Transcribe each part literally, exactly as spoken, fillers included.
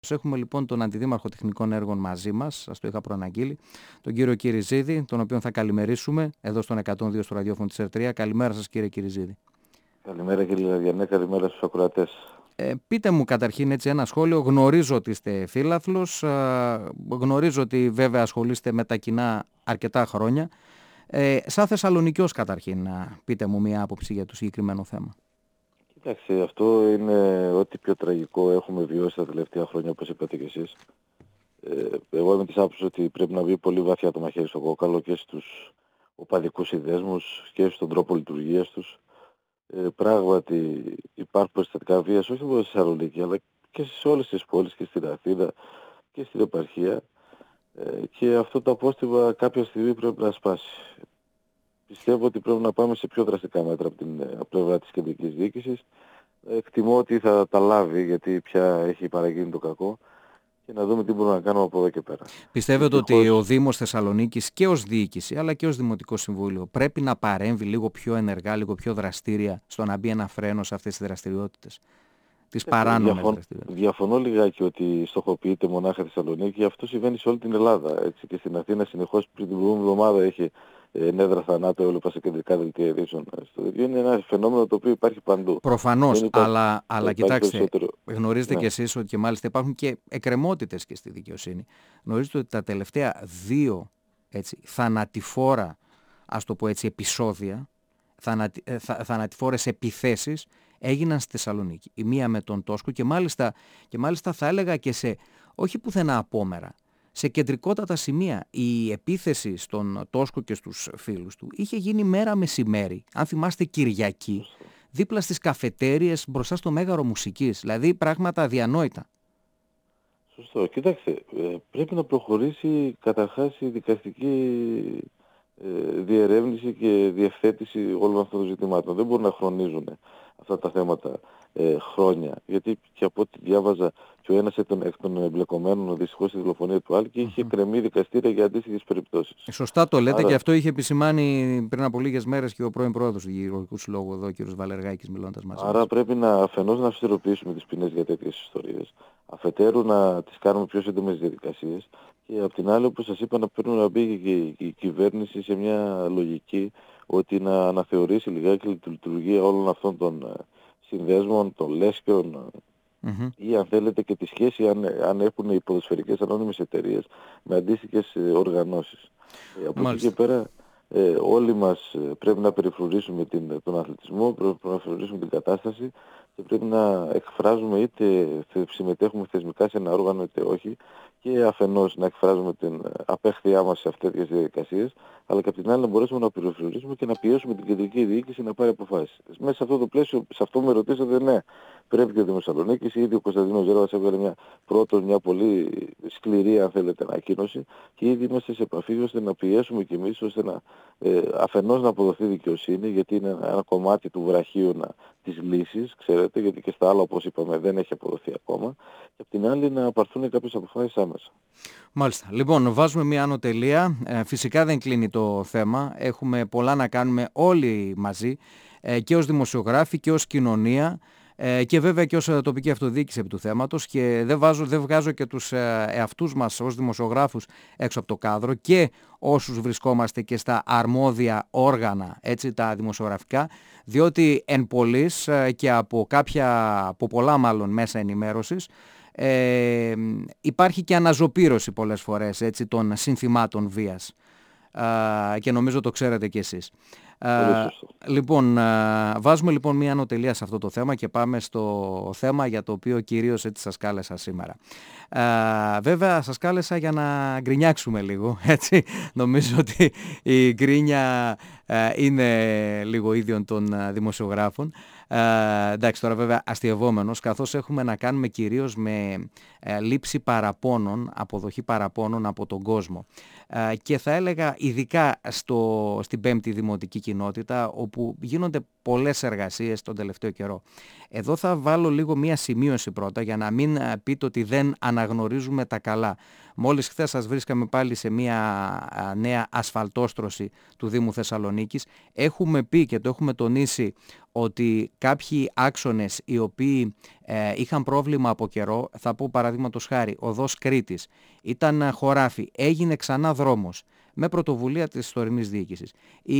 Έχουμε λοιπόν τον Αντιδήμαρχο Τεχνικών Έργων μαζί μας, σας το είχα προαναγγείλει, τον κύριο Κυριζίδη, τον οποίο θα καλημερίσουμε εδώ στον εκατόν δύο στο ραδιόφωνο της ΕΡΤΡΙΑ. Καλημέρα σας, κύριε Κυριζίδη. Καλημέρα, κύριε Λαδιανέ, καλημέρα στους ακροατές. Ε, πείτε μου καταρχήν έτσι ένα σχόλιο. Γνωρίζω ότι είστε φύλαθλος, ε, γνωρίζω ότι βέβαια ασχολείστε με τα κοινά αρκετά χρόνια. Ε, σαν Θεσσαλονικιός καταρχήν, πείτε μου μια άποψη για το συγκεκριμένο θέμα. Κοιτάξτε, αυτό είναι ό,τι πιο τραγικό έχουμε βιώσει τα τελευταία χρόνια, όπως είπατε και εσείς. Ε, εγώ είμαι της άποψης ότι πρέπει να βγει πολύ βαθιά το μαχαίρι στο κόκαλο και στους οπαδικούς συνδέσμους και στον τρόπο λειτουργίας τους. Ε, πράγματι υπάρχουν περιστατικά βίας όχι μόνο στη Θεσσαλονίκη, αλλά και σε όλες τις πόλεις και στην Αθήνα και στην επαρχία. Ε, και αυτό το απόστημα κάποια στιγμή πρέπει να σπάσει. Πιστεύω ότι πρέπει να πάμε σε πιο δραστικά μέτρα από την πλευρά της κεντρικής διοίκησης. Εκτιμώ ότι θα τα λάβει, γιατί πια έχει παραγίνει το κακό, και να δούμε τι μπορούμε να κάνουμε από εδώ και πέρα. Πιστεύετε Δυστυχώς, ότι ο Δήμος Θεσσαλονίκης και ως διοίκηση αλλά και ως Δημοτικό Συμβούλιο πρέπει να παρέμβει λίγο πιο ενεργά, λίγο πιο δραστήρια στο να μπει ένα φρένο σε αυτές τις δραστηριότητες, τις παράνομες διαφων, δραστηριότητες? Διαφωνώ λιγάκι ότι στοχοποιείται μονάχα Θεσσαλονίκη. Αυτό συμβαίνει σε όλη την Ελλάδα. Έτσι, και στην Αθήνα συνεχώς πριν την προηγούμενη εβδομάδα έχει νέδρα θανάτου, έβλεπα σε κεντρικά δελτία ειδήσεων. Στο ίδιο είναι ένα φαινόμενο το οποίο υπάρχει παντού. Προφανώς, υπάρχει, αλλά, αλλά κοιτάξτε, περισσότερο. γνωρίζετε Ναι. κι εσείς ότι και μάλιστα υπάρχουν και εκκρεμότητες και στη δικαιοσύνη. Γνωρίζετε ότι τα τελευταία δύο έτσι, θανατηφόρα, ας το πω έτσι, επεισόδια, θανατι, θα, θανατηφόρες επιθέσεις έγιναν στη Θεσσαλονίκη. Η μία με τον Τόσκο και μάλιστα, και μάλιστα θα έλεγα και σε όχι πουθενά απόμερα. Σε κεντρικότατα σημεία η επίθεση στον Τόσκο και στους φίλους του είχε γίνει μέρα μεσημέρι, αν θυμάστε Κυριακή, δίπλα στις καφετέριες μπροστά στο Μέγαρο Μουσικής, δηλαδή πράγματα αδιανόητα. Σωστό. Κοιτάξτε, πρέπει να προχωρήσει καταρχάς η δικαστική διερεύνηση και διευθέτηση όλων αυτών των ζητημάτων. Δεν μπορούν να χρονίζουν αυτά τα θέματα ε, χρόνια. Γιατί και από ό,τι διάβαζα και ο ένας εκ των, εκ των εμπλεκομένων δυστυχώς στη δολοφονία του Άλκη είχε κρεμεί δικαστήρια για αντίστοιχες περιπτώσεις. Σωστά το λέτε. Άρα... και αυτό είχε επισημάνει πριν από λίγες μέρες και ο πρώην πρόεδρος του Γεωργικού Συλλόγου εδώ, ο κ. Βαλεργάκης, μιλώντας μαζί Άρα μας. πρέπει να αφενός να αυστηροποιήσουμε τις ποινές για τέτοιες ιστορίες, αφετέρου να τις κάνουμε πιο σύντομες διαδικασίες και απ' την άλλη, όπως σας είπα, να πρέπει να μπει και η κυβέρνηση σε μια λογική ότι να αναθεωρήσει λιγάκι τη λειτουργία όλων αυτών των συνδέσμων, των λέσχεων mm-hmm. ή αν θέλετε και τη σχέση αν, αν έχουν οι ποδοσφαιρικές ανώνυμες εταιρείες με αντίστοιχες οργανώσεις. Ε, από εκεί και πέρα ε, όλοι μας πρέπει να περιφρουρήσουμε την, τον αθλητισμό, πρέπει να περιφρουρήσουμε την κατάσταση και πρέπει να εκφράζουμε είτε συμμετέχουμε θεσμικά σε ένα όργανο είτε όχι και αφενός να εκφράζουμε την απέχθειά μας σε αυτές τις διαδικασίες, αλλά και από την άλλη να μπορέσουμε να περιφρουρήσουμε και να πιέσουμε την κεντρική διοίκηση να πάρει αποφάσεις. Μέσα σε αυτό το πλαίσιο, σε αυτό με ρωτήσατε, ναι, πρέπει και ο Δήμος Θεσσαλονίκης, ήδη ο Κωνσταντίνος Ζέρβας έβγαλε μια πρώτος, μια πολύ σκληρή αν θέλετε ανακοίνωση και ήδη είμαστε σε επαφή ώστε να πιέσουμε κι εμείς ώστε να ε, αφενός να αποδοθεί δικαιοσύνη, γιατί είναι ένα, ένα κομμάτι του βραχίωνα της λύσης, ξέρετε, γιατί και στα άλλα όπως είπαμε δεν έχει αποδοθεί ακόμα, και απ' την άλλη να απαρθούν κάποιες αποφάσεις άμεσα. Μάλιστα. Λοιπόν, βάζουμε μια άνω τελεία. Ε, φυσικά δεν κλείνει το θέμα. Έχουμε πολλά να κάνουμε όλοι μαζί, ε, και ως δημοσιογράφοι και ως κοινωνία, ε, και βέβαια και ως τοπική αυτοδιοίκηση επί του θέματος, και δεν, βάζω, δεν βγάζω και τους ε, εαυτούς μας ως δημοσιογράφους έξω από το κάδρο και όσους βρισκόμαστε και στα αρμόδια όργανα, έτσι, τα δημοσιογραφικά, διότι εν πολλής ε, και από, κάποια, από πολλά μάλλον μέσα ενημέρωσης Ε, υπάρχει και αναζωπήρωση πολλές φορές, έτσι, των συνθημάτων βίας, α, και νομίζω το ξέρετε κι εσείς. Α, λοιπόν, α, βάζουμε λοιπόν μία ανωτελεία σε αυτό το θέμα και πάμε στο θέμα για το οποίο κυρίως έτσι σας κάλεσα σήμερα. Α, βέβαια σας κάλεσα για να γκρινιάξουμε λίγο, έτσι. Νομίζω ότι η γκρίνια α, είναι λίγο ίδιον των α, δημοσιογράφων. Uh, εντάξει, τώρα βέβαια αστειευόμενος, καθώς έχουμε να κάνουμε κυρίως με uh, λήψη παραπώνων, αποδοχή παραπώνων από τον κόσμο. Uh, και θα έλεγα ειδικά στο, στην πέμπτη δημοτική κοινότητα, όπου γίνονται πολλές εργασίες τον τελευταίο καιρό. Εδώ θα βάλω λίγο μία σημείωση πρώτα για να μην uh, πείτε ότι δεν αναγνωρίζουμε τα καλά. Μόλις χθες σας βρίσκαμε πάλι σε μία uh, νέα ασφαλτόστρωση του Δήμου Θεσσαλονίκης. Έχουμε πει και το έχουμε τονίσει ότι κάποιοι άξονες οι οποίοι ε, είχαν πρόβλημα από καιρό, θα πω παραδείγματος χάρη, οδός Κρήτης, ήταν χωράφι, έγινε ξανά δρόμος με πρωτοβουλία της τωρινής διοίκησης.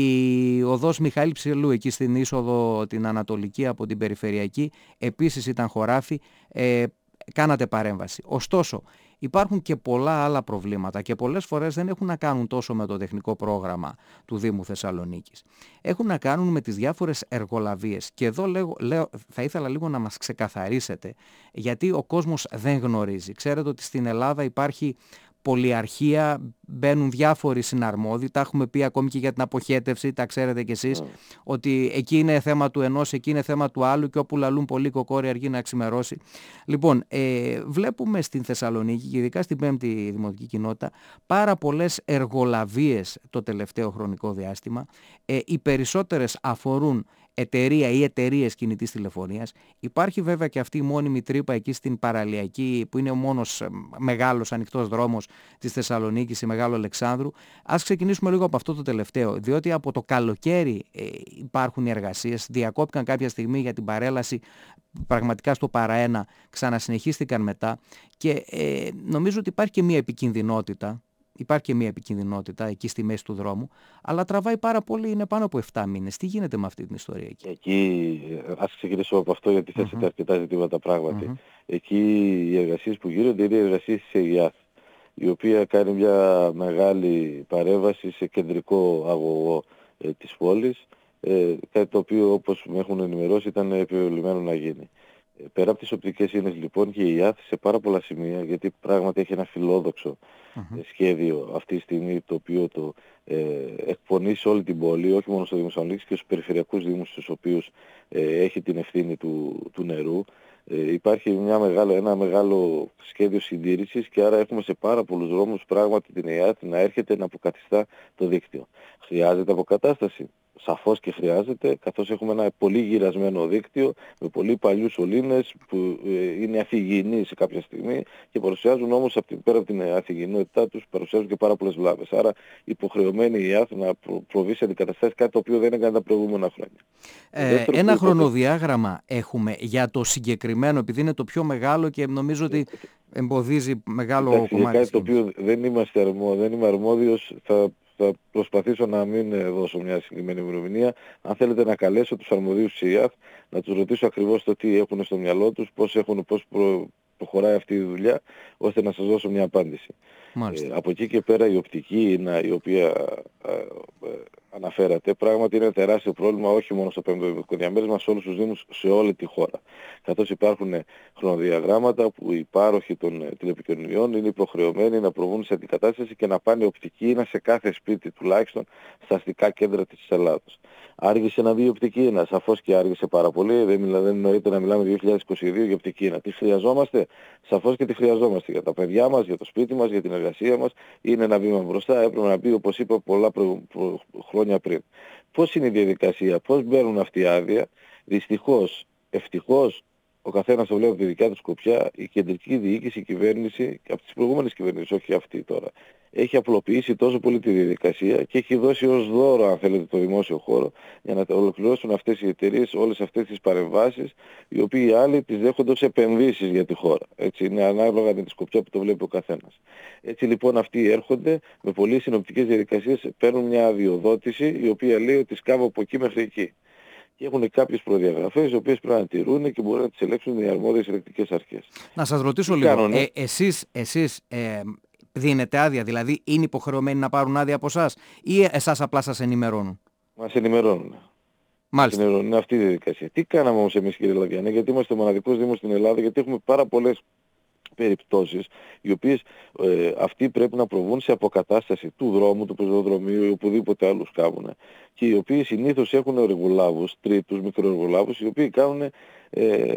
Η οδός Μιχαήλ Ψηλού, εκεί στην είσοδο την Ανατολική από την Περιφερειακή, επίσης ήταν χωράφι, ε, κάνατε παρέμβαση. Ωστόσο, υπάρχουν και πολλά άλλα προβλήματα και πολλές φορές δεν έχουν να κάνουν τόσο με το τεχνικό πρόγραμμα του Δήμου Θεσσαλονίκης. Έχουν να κάνουν με τις διάφορες εργολαβίες. Και εδώ λέω, λέω, θα ήθελα λίγο να μας ξεκαθαρίσετε, γιατί ο κόσμος δεν γνωρίζει. Ξέρετε ότι στην Ελλάδα υπάρχει πολυαρχία, μπαίνουν διάφοροι συναρμόδιοι, τα έχουμε πει ακόμη και για την αποχέτευση, τα ξέρετε κι εσείς, mm. ότι εκεί είναι θέμα του ενός, εκεί είναι θέμα του άλλου και όπου λαλούν πολύ κοκόρι αργεί να ξημερώσει. Λοιπόν, ε, βλέπουμε στην Θεσσαλονίκη και ειδικά στην πέμπτη Δημοτική Κοινότητα πάρα πολλές εργολαβίες το τελευταίο χρονικό διάστημα. Ε, οι περισσότερες αφορούν εταιρεία ή εταιρείες κινητής τηλεφωνίας. Υπάρχει βέβαια και αυτή η μόνιμη τρύπα εκεί στην Παραλιακή, που είναι ο μόνος μεγάλος ανοιχτός δρόμος της Θεσσαλονίκης, η Μεγάλο Αλεξάνδρου. Ας ξεκινήσουμε λίγο από αυτό το τελευταίο, διότι από το καλοκαίρι ε, υπάρχουν οι εργασίες, διακόπηκαν κάποια στιγμή για την παρέλαση πραγματικά στο παραένα, ξανασυνεχίστηκαν μετά και ε, νομίζω ότι υπάρχει και μια επικινδυνότητα. Υπάρχει και μια επικινδυνότητα εκεί στη μέση του δρόμου, αλλά τραβάει πάρα πολύ, είναι πάνω από επτά μήνες. Τι γίνεται με αυτή την ιστορία εκεί? Εκεί, ας ξεκινήσω από αυτό γιατί θέσατε mm-hmm. αρκετά ζητήματα πράγματι. Mm-hmm. Εκεί οι εργασίες που γίνονται είναι οι εργασίες της ΕΙΑΘ, η οποία κάνει μια μεγάλη παρέμβαση σε κεντρικό αγωγό ε, της πόλης, ε, κάτι το οποίο όπως με έχουν ενημερώσει ήταν επιβεβλημένο να γίνει. Πέρα από τις οπτικές ίνες λοιπόν και η ΙΑΘ σε πάρα πολλά σημεία, γιατί πράγματι έχει ένα φιλόδοξο uh-huh. σχέδιο αυτή τη στιγμή το οποίο το ε, εκπονεί σε όλη την πόλη, όχι μόνο στο Δήμο Θεσσαλονίκης και στους περιφερειακούς δήμους στους οποίους ε, έχει την ευθύνη του, του νερού. Ε, υπάρχει μια μεγάλο, ένα μεγάλο σχέδιο συντήρησης και άρα έχουμε σε πάρα πολλούς δρόμους πράγματι την ΙΑΘ να έρχεται να αποκαθιστά το δίκτυο. Χρειάζεται αποκατάσταση. Σαφώς και χρειάζεται, καθώς έχουμε ένα πολύ γυρασμένο δίκτυο με πολύ παλιούς σωλήνες που ε, είναι αφηγηνοί σε κάποια στιγμή και παρουσιάζουν όμως από την, πέρα από την αφηγηνότητά τους παρουσιάζουν και πάρα πολλές βλάβες. Άρα υποχρεωμένη η ΙΑΘ να προ, προβεί σε αντικαταστάσεις, κάτι το οποίο δεν έκανε τα προηγούμενα χρόνια. Ε, ένα χρονοδιάγραμμα έχουμε για το συγκεκριμένο, επειδή είναι το πιο μεγάλο και νομίζω ότι εμποδίζει μεγάλο Εντάξει, κομμάτι. Για κάτι το οποίο δεν, είμαστε αρμό, δεν είμαι αρμόδιος, θα Θα προσπαθήσω να μην δώσω μια συγκεκριμένη ημερομηνία. Αν θέλετε να καλέσω τους αρμοδίους της ΙΑΘ, να τους ρωτήσω ακριβώς το τι έχουν στο μυαλό τους, πώς, έχουν, πώς προ, προχωράει αυτή η δουλειά, ώστε να σας δώσω μια απάντηση. Ε, από εκεί και πέρα η οπτική είναι η οποία ε, ε, αναφέρατε, πράγματι είναι τεράστιο πρόβλημα όχι μόνο στο πέμπτο Δημοτικό Διαμέρισμα, σε όλους τους Δήμους, σε όλη τη χώρα. Καθώς υπάρχουν χρονοδιαγράμματα που οι πάροχοι των τηλεπικοινωνιών είναι υποχρεωμένοι να προβούν σε αντικατάσταση και να πάνε οπτική σε κάθε σπίτι τουλάχιστον στα αστικά κέντρα της Ελλάδας. Άργησε να μπει η οπτική ίνα, σαφώς και άργησε πάρα πολύ, δεν, μιλά, δεν εννοείται να μιλάμε δύο χιλιάδες είκοσι δύο για οπτική ίνα. Τι χρειαζόμαστε? Σαφώς και τι χρειαζόμαστε για τα παιδιά μας, για το σπίτι μας, για την εργασία μας. Είναι ένα βήμα μπροστά, έπρεπε να μπει όπως είπα πολλά προ, προ, χρόνια πριν. Πώς είναι η διαδικασία, πώς μπαίνουν αυτή η άδεια? Δυστυχώς, ευτυχώς, ο καθένας το βλέπει από τη δικιά του σκοπιά, η κεντρική διοίκηση, η κυβέρνηση, από τις προηγούμενες κυβερνήσεις, όχι αυτή τώρα, έχει απλοποιήσει τόσο πολύ τη διαδικασία και έχει δώσει ως δώρο, αν θέλετε, το δημόσιο χώρο για να ολοκληρώσουν αυτές οι εταιρείες όλες αυτές τις παρεμβάσεις, οι οποίοι οι άλλοι τις δέχονται ως επενδύσεις για τη χώρα. Έτσι, είναι ανάλογα με τη σκοπιά που το βλέπει ο καθένας. Έτσι λοιπόν αυτοί έρχονται με πολύ συνοπτικές διαδικασίες, παίρνουν μια αδειοδότηση η οποία λέει ότι σκάβω από εκεί μέχρι εκεί. Και έχουν κάποιες προδιαγραφές οι οποίες πρέπει να τηρούν και μπορούν να τις ελέγξουν οι αρμόδιες ελεκτικές αρχές. Να σας ρωτήσω λίγο, κάνουν, ε, εσείς, εσείς ε, δίνετε άδεια, δηλαδή είναι υποχρεωμένοι να πάρουν άδεια από εσάς ή εσάς απλά σας ενημερώνουν? Μας ενημερώνουν. Μάλιστα. Ενημερώνουν. Είναι αυτή η διαδικασία. Τι κάναμε όμως εμείς κύριε Λαβιανέ? Γιατί είμαστε ο μοναδικός Δήμος στην Ελλάδα, γιατί έχουμε πάρα πολλές περιπτώσεις οι οποίες ε, αυτοί πρέπει να προβούν σε αποκατάσταση του δρόμου, του πεζοδρομίου ή οπουδήποτε άλλους κάνουν και οι οποίοι συνήθως έχουν εργολάβους, τρίτους μικροεργολάβους οι οποίοι κάνουν ε,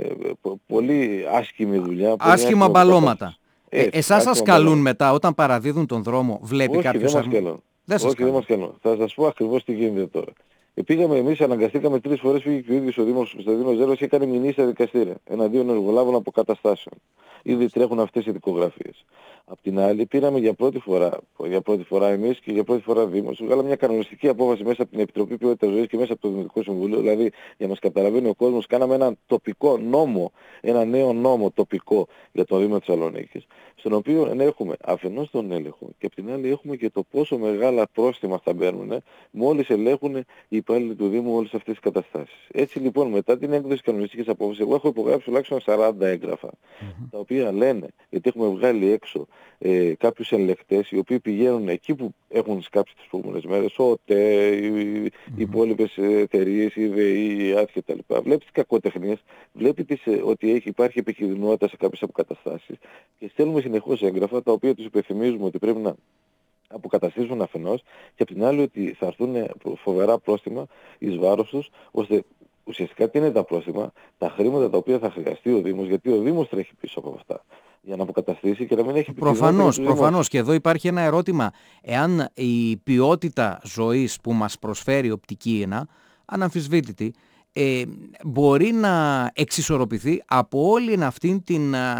πολύ άσχημη δουλειά. Άσχημα μπαλώματα. Ε, ε, εσάς σας καλούν μετά όταν παραδίδουν τον δρόμο, βλέπει όχι, κάποιος δεν μας καλούν. Δεν σας όχι, δεν μας καλούν. Θα σας πω ακριβώς τι γίνεται τώρα. Ε, πήγαμε εμείς, αναγκαστήκαμε τρεις φορές, πήγε και ο ίδιος ο Δήμος Κωνσταντίνος Ζέρβας και έκανε μηνύσεις στα δικαστήρια εναντίον εργολάβων αποκαταστάσεων. Ήδη τρέχουν αυτές οι δικογραφίες. Απ' την άλλη, πήραμε για πρώτη φορά, για πρώτη φορά εμείς και για πρώτη φορά Δήμος, βγάλαμε μια κανονιστική απόφαση μέσα από την Επιτροπή Ποιότητας Ζωής και μέσα από το Δημοτικό Συμβούλιο. Δηλαδή, για να μας καταλαβαίνει ο κόσμος, κάναμε ένα τοπικό νόμο, ένα νέο νόμο τοπικό για το Δήμο Θεσσαλονίκης, στον οποίο έχουμε αφενός τον έλεγχο και απ' την άλλη έχουμε και το πόσο μεγάλα πρόστιμα θα μπαίνουν μόλις ελέγχουν οι υπάλληλοι του Δήμου όλες αυτές τις καταστάσεις. Έτσι λοιπόν, μετά την έκδοση κανονιστικής απόφασης, εγώ έχω υπογράψει τουλάχιστον σαράντα έγγραφα, mm-hmm. τα οποία λένε, γιατί έχουμε βγάλει έξω ε, κάποιους ελεγκτές οι οποίοι πηγαίνουν εκεί που έχουν σκάψει τις προηγούμενες μέρες, ο ΟΤΕ, οι, mm-hmm. οι υπόλοιπες εταιρείες, η ΔΕΗ, η ΑΤ κτλ. Βλέπεις τις κακοτεχνίες, βλέπεις τις, ότι έχει, υπάρχει επικινδυνότητα σε κάποιες αποκαταστάσεις και στέλνουμε συνεχώς έγγραφα τα οποία τους υπενθυμίζουμε ότι πρέπει να αποκαταστήσουν αφενός και απ' την άλλη ότι θα έρθουν φοβερά πρόστιμα εις βάρος τους, ώστε ουσιαστικά τι είναι τα πρόστιμα, τα χρήματα τα οποία θα χρειαστεί ο Δήμος, γιατί ο Δήμος τρέχει πίσω από αυτά για να αποκαταστήσει και να μην έχει προφανώς, προφανώς. Και εδώ υπάρχει ένα ερώτημα, εάν η ποιότητα ζωής που μας προσφέρει η οπτική ίνα, αναμφισβήτητη, ε, μπορεί να εξισορροπηθεί από όλη αυτήν την α,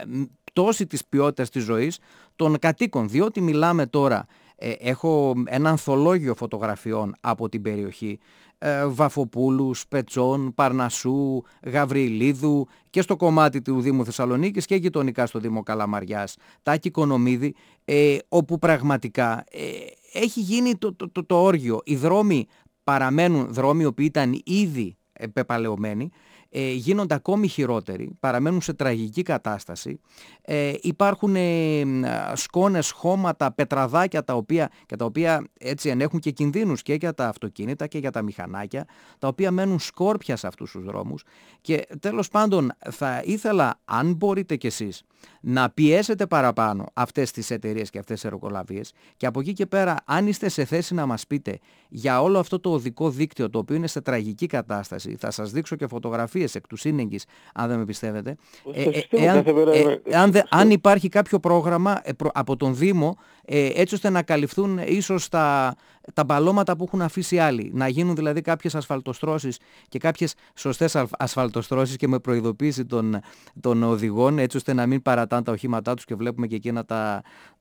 πτώση της ποιότητας της ζωής των κατοίκων, διότι μιλάμε τώρα, ε, έχω ένα ανθολόγιο φωτογραφιών από την περιοχή, ε, Βαφοπούλου, Σπετσών, Παρνασσού, Γαβριλίδου και στο κομμάτι του Δήμου Θεσσαλονίκης και γειτονικά στο Δήμο Καλαμαριάς, Τάκη Κονομίδη, ε, όπου πραγματικά ε, έχει γίνει το, το, το, το όργιο. Οι δρόμοι παραμένουν δρόμοι οι οποίοι ήταν ήδη πεπαλαιωμένοι, ε, γίνονται ακόμη χειρότεροι, παραμένουν σε τραγική κατάσταση, ε, υπάρχουν ε, σκόνες, χώματα, πετραδάκια τα οποία, και τα οποία έτσι ενέχουν και κινδύνους και για τα αυτοκίνητα και για τα μηχανάκια, τα οποία μένουν σκόρπια σε αυτούς τους δρόμους. Και τέλος πάντων θα ήθελα, αν μπορείτε κι εσείς, να πιέσετε παραπάνω αυτές τις εταιρείες και αυτές τις εργολαβίες και από εκεί και πέρα, αν είστε σε θέση να μας πείτε για όλο αυτό το οδικό δίκτυο το οποίο είναι σε τραγική κατάσταση, θα σας δείξω και φωτογραφίες εκ του σύνεγγυς, αν δεν με πιστεύετε, ε, ε, εάν, ε, αν, δε, αν υπάρχει κάποιο πρόγραμμα ε, προ, από τον Δήμο ε, έτσι ώστε να καλυφθούν ίσως τα, τα μπαλώματα που έχουν αφήσει άλλοι, να γίνουν δηλαδή κάποιες ασφαλτοστρώσεις και κάποιες σωστές ασφαλτοστρώσεις και με προειδοποίηση των, των οδηγών, έτσι ώστε να μην παρατάνε τα οχήματά τους και βλέπουμε και εκείνα τα,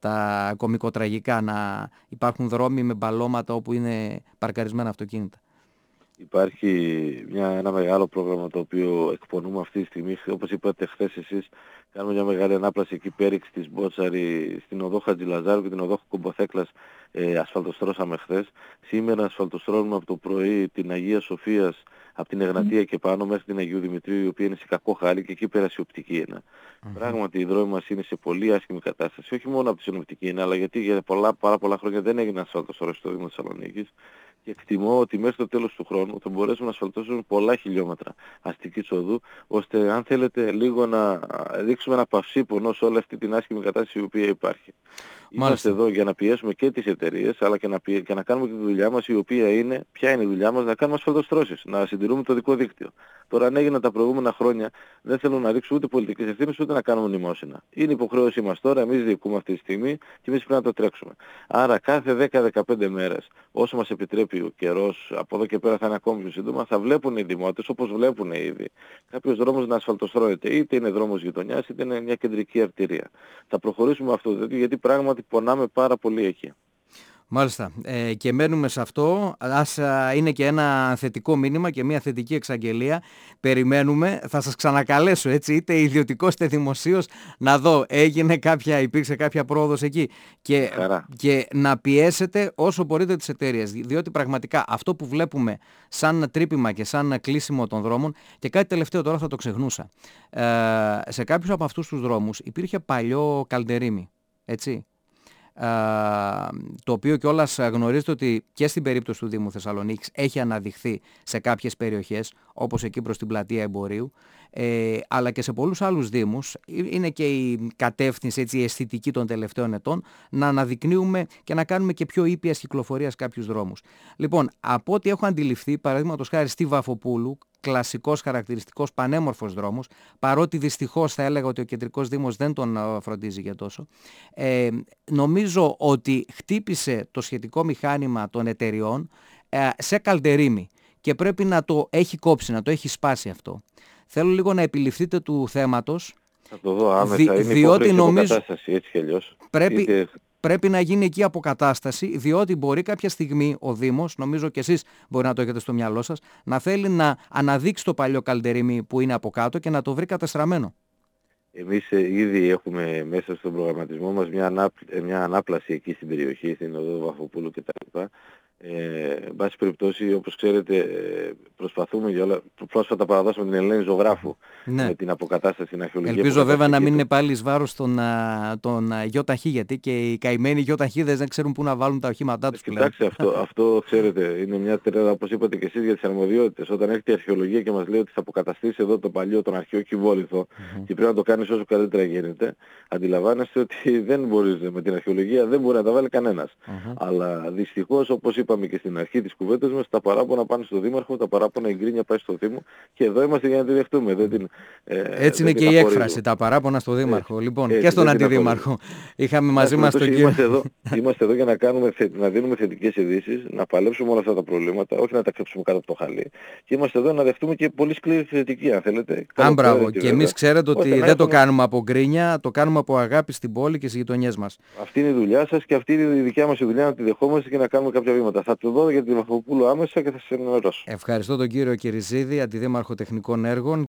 τα κωμικοτραγικά, να υπάρχουν δρόμοι με μπαλώματα όπου είναι παρκαρισμένα αυτοκίνητα. Υπάρχει μια, ένα μεγάλο πρόγραμμα το οποίο εκπονούμε αυτή τη στιγμή. Όπως είπατε χθες εσείς, κάνουμε μια μεγάλη ανάπλαση εκεί πέριξ της Μπότσαρη, στην οδό Χατζηλαζάρου και την οδό Κομποθέκλας, ε, ασφαλτοστρώσαμε χθες. Σήμερα ασφαλτοστρώνουμε από το πρωί την Αγία Σοφίας, από την Εγνατία και πάνω μέχρι την Αγίου Δημητρίου, η οποία είναι σε κακό χάλι και εκεί πέρασε η οπτική ίνα. Mm-hmm. Πράγματι οι δρόμοι μας είναι σε πολύ άσχημη κατάσταση, όχι μόνο από τη συνοπτική ίνα, αλλά γιατί για πολλά, πάρα πολλά χρόνια δεν έγινε ασφαλτοστρώσεις στο Δήμο Θεσσαλονίκης. Και εκτιμώ ότι μέχρι το τέλος του χρόνου θα μπορέσουμε να ασφαλτώσουμε πολλά χιλιόμετρα αστικής οδού, ώστε αν θέλετε λίγο να ρίξουμε ένα παυσίπονο σε όλη αυτή την άσχημη κατάσταση η οποία υπάρχει. Μάλιστα. Είμαστε εδώ για να πιέσουμε και τις εταιρείες, αλλά και να, πιέ... και να κάνουμε και τη δουλειά μας, η οποία είναι, ποια είναι η δουλειά μας, να κάνουμε ασφαλτοστρώσεις, να συντηρούμε το δικό δίκτυο. Τώρα αν έγιναν τα προηγούμενα χρόνια, δεν θέλω να ρίξω ούτε πολιτικές ευθύνες, ούτε να κάνουμε μνημόσυνα. Είναι υποχρέωσή μας τώρα, εμείς διοικούμε αυτή τη στιγμή και εμείς πρέπει να το τρέξουμε. Άρα κάθε δέκα με δεκαπέντε μέρες, όσο μας επιτρέπει ο καιρός, από εδώ και πέρα θα είναι ακόμη πιο σύντομα, θα βλέπουν οι δημότες, όπως βλέπουν ήδη, κάποιος δρόμος να ασφαλτοστρώεται, είτε είναι δρόμος γειτονιάς, είτε είναι μια κεντρική αρτηρία. Θα προχωρήσουμε αυτό, γιατί πράγματι πονάμε πάρα πολύ εκεί. Μάλιστα. Ε, και μένουμε σε αυτό. Ας α, είναι και ένα θετικό μήνυμα και μια θετική εξαγγελία. Περιμένουμε. Θα σας ξανακαλέσω, έτσι, είτε ιδιωτικός είτε δημοσίως, να δω έγινε κάποια, υπήρξε κάποια πρόοδος εκεί. Και, και να πιέσετε όσο μπορείτε τις εταιρείες. Διότι πραγματικά αυτό που βλέπουμε σαν τρύπημα και σαν κλείσιμο των δρόμων, και κάτι τελευταίο τώρα θα το ξεχνούσα. Ε, σε κάποιους από αυτούς τους δρόμους υπήρχε παλιό καλντερίμι. Έτσι. Uh, το οποίο κιόλας γνωρίζετε ότι και στην περίπτωση του Δήμου Θεσσαλονίκης έχει αναδειχθεί σε κάποιες περιοχές, όπως εκεί προς την πλατεία Εμπορίου, ε, αλλά και σε πολλούς άλλους δήμους. Είναι και η κατεύθυνση, έτσι, η αισθητική των τελευταίων ετών, να αναδεικνύουμε και να κάνουμε και πιο ήπιας κυκλοφορίας κάποιους δρόμους. Λοιπόν, από ό,τι έχω αντιληφθεί, παραδείγματος χάρη στη Βαφοπούλου, κλασικός, χαρακτηριστικός, πανέμορφος δρόμος, παρότι δυστυχώς θα έλεγα ότι ο κεντρικός δήμος δεν τον φροντίζει για τόσο. Ε, νομίζω ότι χτύπησε το σχετικό μηχάνημα των εταιριών ε, σε καλντερίμι και πρέπει να το έχει κόψει, να το έχει σπάσει αυτό. Θέλω λίγο να επιληφθείτε του θέματος. Θα το δω άμεσα, δι, είναι διότι υπόχρεωση νομίζω αποκατάσταση, έτσι κι αλλιώς. πρέπει, Είτε... πρέπει να γίνει εκεί αποκατάσταση, διότι μπορεί κάποια στιγμή ο Δήμος, νομίζω και εσείς μπορεί να το έχετε στο μυαλό σας, να θέλει να αναδείξει το παλιό καλντερίμι που είναι από κάτω και να το βρει κατεστραμμένο. Εμείς ε, ήδη έχουμε μέσα στον προγραμματισμό μας μια, ανάπ, μια ανάπλαση εκεί στην περιοχή, στην οδό Βαφοπούλου κτλ. Ε, εν πάση περιπτώσει, όπως ξέρετε, ε, προσπαθούμε για όλα. Πρόσφατα παραδώσαμε την Ελένη Ζωγράφου, ναι, με την αποκατάσταση στην αρχαιολογία. Ελπίζω βέβαια να μην είναι πάλι εις βάρος των, των ΙΟΤΑΧ, γιατί και οι καημένοι ΙΟΤΑΧΙδες δεν ξέρουν πού να βάλουν τα οχήματά τους πλέον. Κοιτάξτε, αυτό, αυτό ξέρετε, είναι μια τρέλα, όπως είπατε και εσείς, για τις αρμοδιότητες. Όταν έρχεται η αρχαιολογία και μας λέει ότι θα αποκαταστήσει εδώ το παλιό, τον αρχαίο κυβόλιθο, mm-hmm. και πρέπει να το κάνεις όσο καλύτερα γίνεται, αντιλαμβάνεστε ότι δεν μπορείς με την αρχαιολογία, δεν μπορεί να τα βάλει κανένας. Mm-hmm. Αλλά δυστυχώς, όπως είπαμε και στην αρχή της κουβέντας μας, τα παράπονα πάνε στο Δήμαρχο, τα παράπονα η γκρίνια πάει στο Δήμο και εδώ είμαστε για να τη δεχτούμε. Δεν την, ε, έτσι είναι και η έκφραση, τα παράπονα στο Δήμαρχο. Έτσι, λοιπόν, έτσι, και στον Αντιδήμαρχο. Είχαμε μαζί μας τον κύριο. Είμαστε εδώ, είμαστε εδώ για να, κάνουμε, να δίνουμε θετικές ειδήσεις, να παλέψουμε όλα αυτά τα προβλήματα, όχι να τα κρύψουμε κάτω από το χαλί. Και είμαστε εδώ να δεχτούμε και πολύ σκληρή θετική, αν θέλετε. Αν μπράβο. Και εμείς ξέρετε ότι δεν έχουμε... το κάνουμε από γκρίνια, το κάνουμε από αγάπη στην πόλη και στις γειτονιές μας. Αυτή είναι η δουλειά σας και αυτή είναι η δικιά μας η δουλειά, να τη δεχόμαστε και να κάνουμε κάποια βήματα. Θα το δω για τη Βαφοπούλου άμεσα και θα σας ενημερώσω. Ευχαριστώ τον κύριο Κεριζίδη, Αντιδήμαρχο Τεχνικών Έργων.